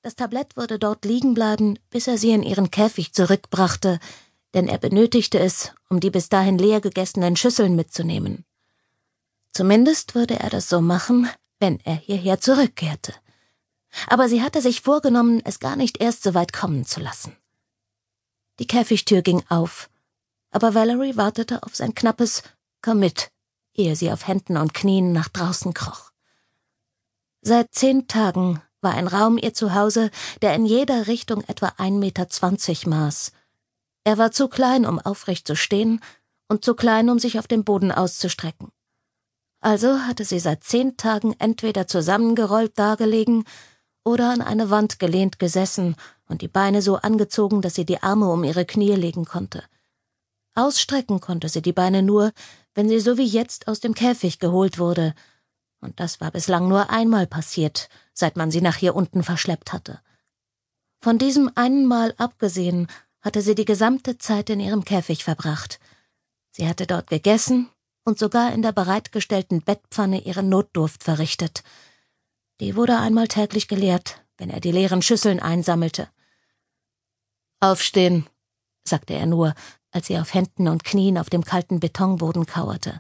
Das Tablett würde dort liegen bleiben, bis er sie in ihren Käfig zurückbrachte, denn er benötigte es, um die bis dahin leer gegessenen Schüsseln mitzunehmen. Zumindest würde er das so machen, wenn er hierher zurückkehrte. Aber sie hatte sich vorgenommen, es gar nicht erst so weit kommen zu lassen. Die Käfigtür ging auf, aber Valerie wartete auf sein knappes »Komm mit«, ehe sie auf Händen und Knien nach draußen kroch. Seit 10 Tagen war ein Raum ihr Zuhause, der in jeder Richtung etwa 1,20 Meter maß. Er war zu klein, um aufrecht zu stehen, und zu klein, um sich auf dem Boden auszustrecken. Also hatte sie seit 10 Tagen entweder zusammengerollt dagelegen oder an eine Wand gelehnt gesessen und die Beine so angezogen, dass sie die Arme um ihre Knie legen konnte. Ausstrecken konnte sie die Beine nur, wenn sie so wie jetzt aus dem Käfig geholt wurde, und das war bislang nur einmal passiert, seit man sie nach hier unten verschleppt hatte. Von diesem einen Mal abgesehen hatte sie die gesamte Zeit in ihrem Käfig verbracht. Sie hatte dort gegessen und sogar in der bereitgestellten Bettpfanne ihren Notdurft verrichtet. Die wurde einmal täglich geleert, wenn er die leeren Schüsseln einsammelte. »Aufstehen«, sagte er nur, als sie auf Händen und Knien auf dem kalten Betonboden kauerte.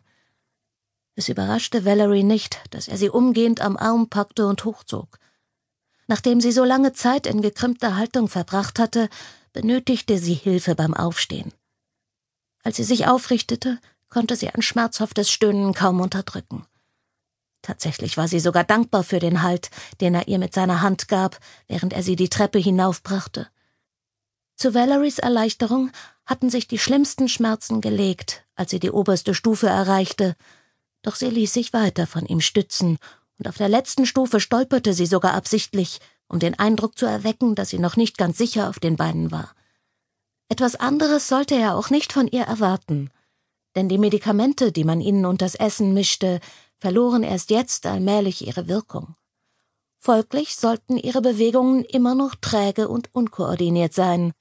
Es überraschte Valerie nicht, dass er sie umgehend am Arm packte und hochzog. Nachdem sie so lange Zeit in gekrümmter Haltung verbracht hatte, benötigte sie Hilfe beim Aufstehen. Als sie sich aufrichtete, konnte sie ein schmerzhaftes Stöhnen kaum unterdrücken. Tatsächlich war sie sogar dankbar für den Halt, den er ihr mit seiner Hand gab, während er sie die Treppe hinaufbrachte. Zu Valeries Erleichterung hatten sich die schlimmsten Schmerzen gelegt, als sie die oberste Stufe erreichte, doch sie ließ sich weiter von ihm stützen, und auf der letzten Stufe stolperte sie sogar absichtlich, um den Eindruck zu erwecken, dass sie noch nicht ganz sicher auf den Beinen war. Etwas anderes sollte er auch nicht von ihr erwarten, denn die Medikamente, die man ihnen unters Essen mischte, verloren erst jetzt allmählich ihre Wirkung. Folglich sollten ihre Bewegungen immer noch träge und unkoordiniert sein.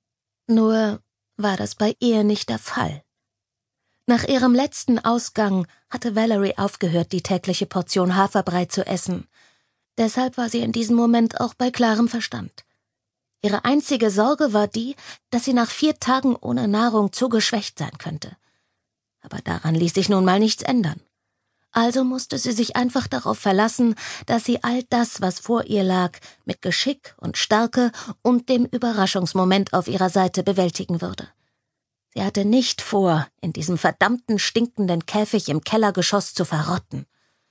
Nur war das bei ihr nicht der Fall. Nach ihrem letzten Ausgang hatte Valerie aufgehört, die tägliche Portion Haferbrei zu essen. Deshalb war sie in diesem Moment auch bei klarem Verstand. Ihre einzige Sorge war die, dass sie nach 4 Tagen ohne Nahrung zu geschwächt sein könnte. Aber daran ließ sich nun mal nichts ändern. Also musste sie sich einfach darauf verlassen, dass sie all das, was vor ihr lag, mit Geschick und Stärke und dem Überraschungsmoment auf ihrer Seite bewältigen würde. Sie hatte nicht vor, in diesem verdammten, stinkenden Käfig im Kellergeschoss zu verrotten.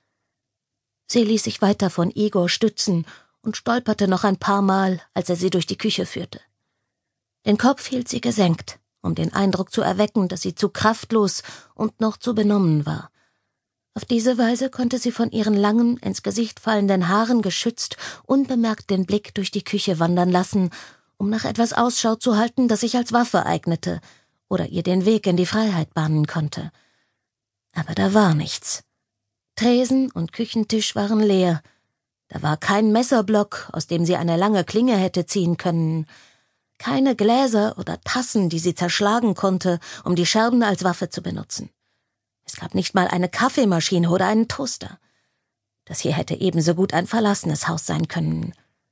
Sie ließ sich weiter von Igor stützen und stolperte noch ein paar Mal, als er sie durch die Küche führte. Den Kopf hielt sie gesenkt, um den Eindruck zu erwecken, dass sie zu kraftlos und noch zu benommen war. Auf diese Weise konnte sie von ihren langen, ins Gesicht fallenden Haaren geschützt, unbemerkt den Blick durch die Küche wandern lassen, um nach etwas Ausschau zu halten, das sich als Waffe eignete oder ihr den Weg in die Freiheit bahnen konnte. Aber da war nichts. Tresen und Küchentisch waren leer. Da war kein Messerblock, aus dem sie eine lange Klinge hätte ziehen können. Keine Gläser oder Tassen, die sie zerschlagen konnte, um die Scherben als Waffe zu benutzen. Es gab nicht mal eine Kaffeemaschine oder einen Toaster. Das hier hätte ebenso gut ein verlassenes Haus sein können.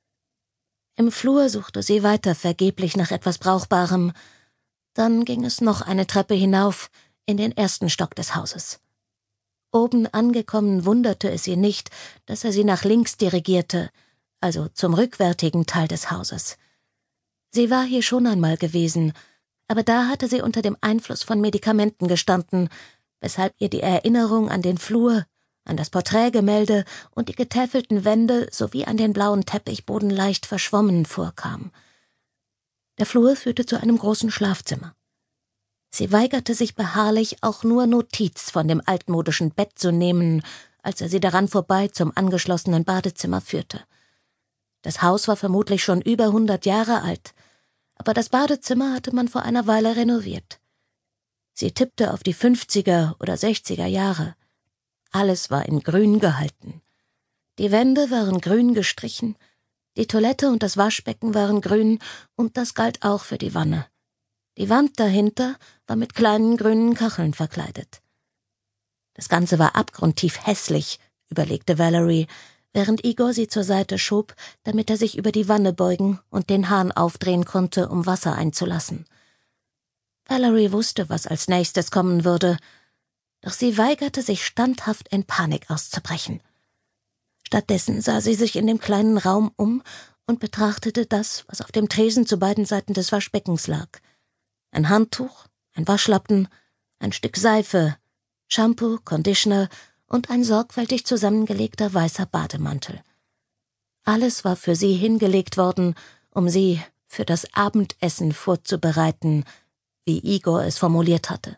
Im Flur suchte sie weiter vergeblich nach etwas Brauchbarem. Dann ging es noch eine Treppe hinauf, in den 1. Stock des Hauses. Oben angekommen wunderte es sie nicht, dass er sie nach links dirigierte, also zum rückwärtigen Teil des Hauses. Sie war hier schon einmal gewesen, aber da hatte sie unter dem Einfluss von Medikamenten gestanden, weshalb ihr die Erinnerung an den Flur, an das Porträtgemälde und die getäfelten Wände sowie an den blauen Teppichboden leicht verschwommen vorkam. Der Flur führte zu einem großen Schlafzimmer. Sie weigerte sich beharrlich, auch nur Notiz von dem altmodischen Bett zu nehmen, als er sie daran vorbei zum angeschlossenen Badezimmer führte. Das Haus war vermutlich schon über 100 Jahre alt, aber das Badezimmer hatte man vor einer Weile renoviert. Sie tippte auf die 50er oder 60er Jahre. Alles war in grün gehalten. Die Wände waren grün gestrichen, die Toilette und das Waschbecken waren grün und das galt auch für die Wanne. Die Wand dahinter war mit kleinen grünen Kacheln verkleidet. Das Ganze war abgrundtief hässlich, überlegte Valerie, während Igor sie zur Seite schob, damit er sich über die Wanne beugen und den Hahn aufdrehen konnte, um Wasser einzulassen. Valerie wusste, was als nächstes kommen würde, doch sie weigerte sich standhaft in Panik auszubrechen. Stattdessen sah sie sich in dem kleinen Raum um und betrachtete das, was auf dem Tresen zu beiden Seiten des Waschbeckens lag. Ein Handtuch, ein Waschlappen, ein Stück Seife, Shampoo, Conditioner und ein sorgfältig zusammengelegter weißer Bademantel. Alles war für sie hingelegt worden, um sie für das Abendessen vorzubereiten, wie Igor es formuliert hatte.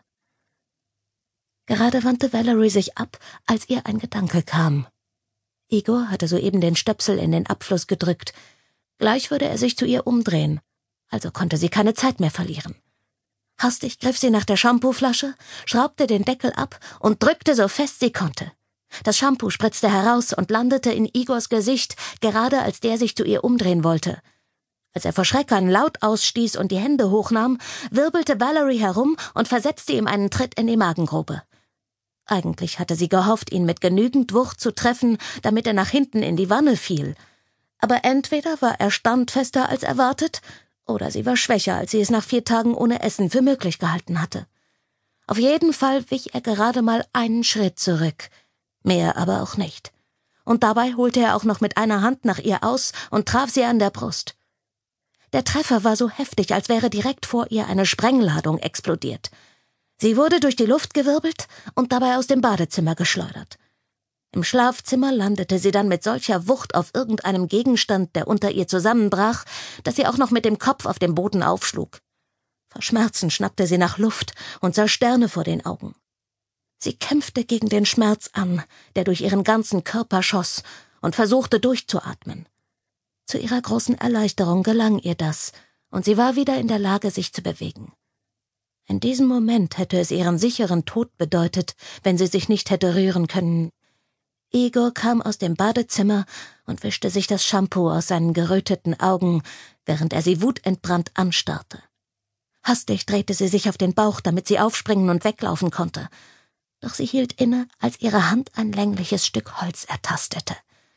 Gerade wandte Valerie sich ab, als ihr ein Gedanke kam. Igor hatte soeben den Stöpsel in den Abfluss gedrückt. Gleich würde er sich zu ihr umdrehen, also konnte sie keine Zeit mehr verlieren. Hastig griff sie nach der Shampooflasche, schraubte den Deckel ab und drückte so fest sie konnte. Das Shampoo spritzte heraus und landete in Igors Gesicht, gerade als der sich zu ihr umdrehen wollte. Als er vor Schreck einen Laut ausstieß und die Hände hochnahm, wirbelte Valerie herum und versetzte ihm einen Tritt in die Magengrube. Eigentlich hatte sie gehofft, ihn mit genügend Wucht zu treffen, damit er nach hinten in die Wanne fiel. Aber entweder war er standfester als erwartet, oder sie war schwächer, als sie es nach 4 Tagen ohne Essen für möglich gehalten hatte. Auf jeden Fall wich er gerade mal einen Schritt zurück, mehr aber auch nicht. Und dabei holte er auch noch mit einer Hand nach ihr aus und traf sie an der Brust. Der Treffer war so heftig, als wäre direkt vor ihr eine Sprengladung explodiert. Sie wurde durch die Luft gewirbelt und dabei aus dem Badezimmer geschleudert. Im Schlafzimmer landete sie dann mit solcher Wucht auf irgendeinem Gegenstand, der unter ihr zusammenbrach, dass sie auch noch mit dem Kopf auf dem Boden aufschlug. Vor Schmerzen schnappte sie nach Luft und sah Sterne vor den Augen. Sie kämpfte gegen den Schmerz an, der durch ihren ganzen Körper schoss, und versuchte durchzuatmen. Zu ihrer großen Erleichterung gelang ihr das, und sie war wieder in der Lage, sich zu bewegen. In diesem Moment hätte es ihren sicheren Tod bedeutet, wenn sie sich nicht hätte rühren können. Igor kam aus dem Badezimmer und wischte sich das Shampoo aus seinen geröteten Augen, während er sie wutentbrannt anstarrte. Hastig drehte sie sich auf den Bauch, damit sie aufspringen und weglaufen konnte. Doch sie hielt inne, als ihre Hand ein längliches Stück Holz ertastete.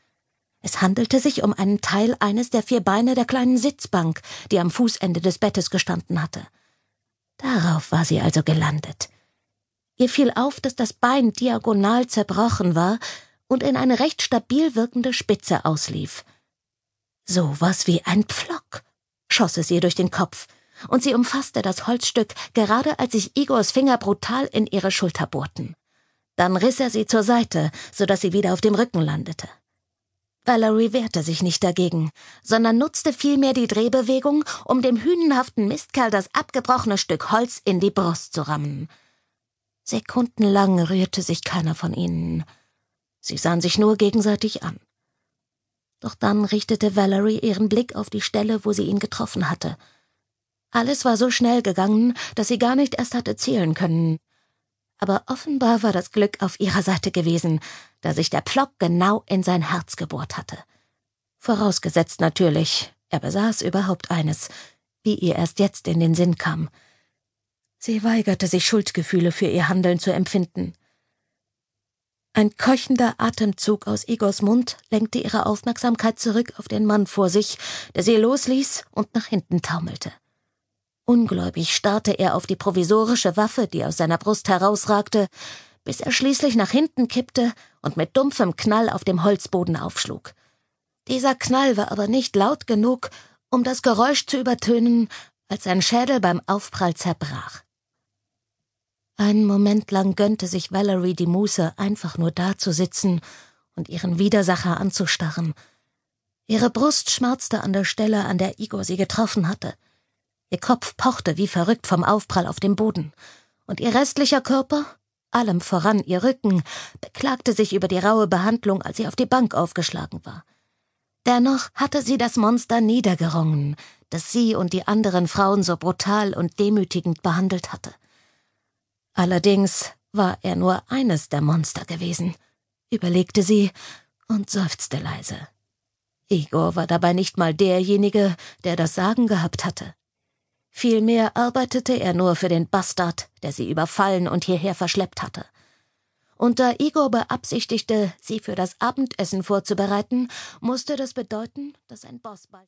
Es handelte sich um einen Teil eines der 4 Beine der kleinen Sitzbank, die am Fußende des Bettes gestanden hatte. Darauf war sie also gelandet. Ihr fiel auf, dass das Bein diagonal zerbrochen war und in eine recht stabil wirkende Spitze auslief. So was wie ein Pflock, schoss es ihr durch den Kopf, und sie umfasste das Holzstück, gerade als sich Igors Finger brutal in ihre Schulter bohrten. Dann riss er sie zur Seite, sodass sie wieder auf dem Rücken landete. Valerie wehrte sich nicht dagegen, sondern nutzte vielmehr die Drehbewegung, um dem hünenhaften Mistkerl das abgebrochene Stück Holz in die Brust zu rammen. Sekundenlang rührte sich keiner von ihnen. Sie sahen sich nur gegenseitig an. Doch dann richtete Valerie ihren Blick auf die Stelle, wo sie ihn getroffen hatte. Alles war so schnell gegangen, dass sie gar nicht erst hatte zählen können. Aber offenbar war das Glück auf ihrer Seite gewesen, da sich der Pflock genau in sein Herz gebohrt hatte. Vorausgesetzt natürlich, er besaß überhaupt eines, wie ihr erst jetzt in den Sinn kam. Sie weigerte sich, Schuldgefühle für ihr Handeln zu empfinden. Ein keuchender Atemzug aus Igors Mund lenkte ihre Aufmerksamkeit zurück auf den Mann vor sich, der sie losließ und nach hinten taumelte. Ungläubig starrte er auf die provisorische Waffe, die aus seiner Brust herausragte, bis er schließlich nach hinten kippte und mit dumpfem Knall auf dem Holzboden aufschlug. Dieser Knall war aber nicht laut genug, um das Geräusch zu übertönen, als sein Schädel beim Aufprall zerbrach. Einen Moment lang gönnte sich Valerie die Muße, einfach nur dazusitzen und ihren Widersacher anzustarren. Ihre Brust schmerzte an der Stelle, an der Igor sie getroffen hatte. Ihr Kopf pochte wie verrückt vom Aufprall auf dem Boden, und ihr restlicher Körper, allem voran ihr Rücken, beklagte sich über die raue Behandlung, als sie auf die Bank aufgeschlagen war. Dennoch hatte sie das Monster niedergerungen, das sie und die anderen Frauen so brutal und demütigend behandelt hatte. Allerdings war er nur eines der Monster gewesen, überlegte sie und seufzte leise. Igor war dabei nicht mal derjenige, der das Sagen gehabt hatte. Vielmehr arbeitete er nur für den Bastard, der sie überfallen und hierher verschleppt hatte. Und da Igor beabsichtigte, sie für das Abendessen vorzubereiten, musste das bedeuten, dass sein Boss bald